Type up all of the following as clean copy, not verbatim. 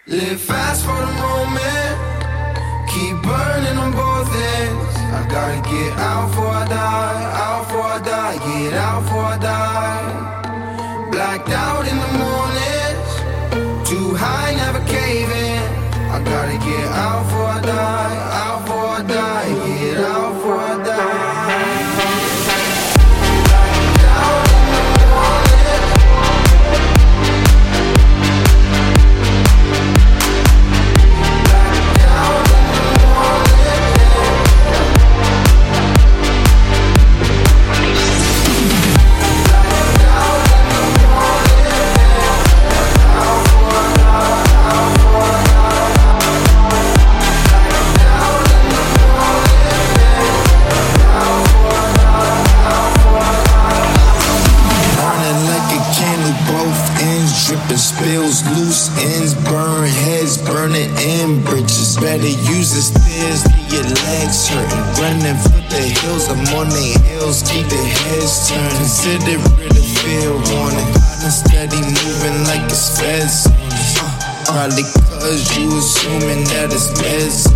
Live fast for the moment, keep burning on both ends. I gotta get out before I die, out before I die, get out before I die. Blacked out in the mornings, too high, never caving. I gotta get out before I die, out before I die, get out before I die. Dripping spills, loose ends, burn heads, burning in bridges. Better use the stairs, get your legs hurting. Running for the hills, I'm on the hills, keep the heads turned. Consider it a fair warning. I'm steady moving like it's feds. Probably cause you assuming that it's meds.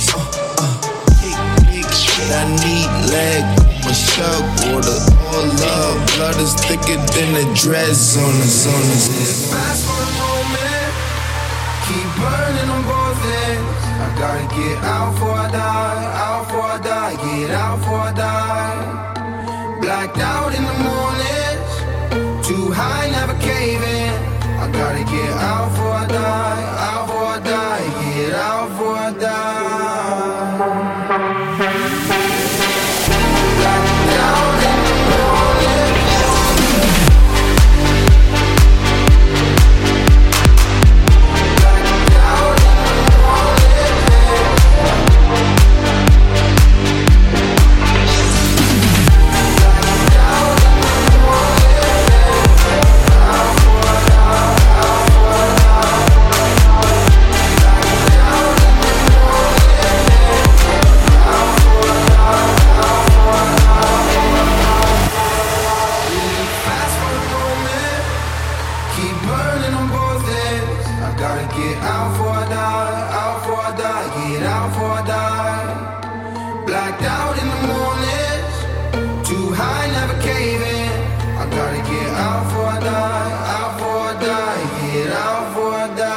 Big shit, I need leg. My shug water, all love. Blood is thicker than the dreads on us. Live fast for the moment, keep burning on both ends. I gotta get out before I die, out before I die, get out before I die. Blacked out in the mornings, too high, never caving. I gotta get out before I die, out before I die, get out before I die. Keep burning on both ends. I gotta get out before I die, out before I die, get out before I die. Blacked out in the mornings, too high, never caving. I gotta get out before I die, out before I die, get out before I die.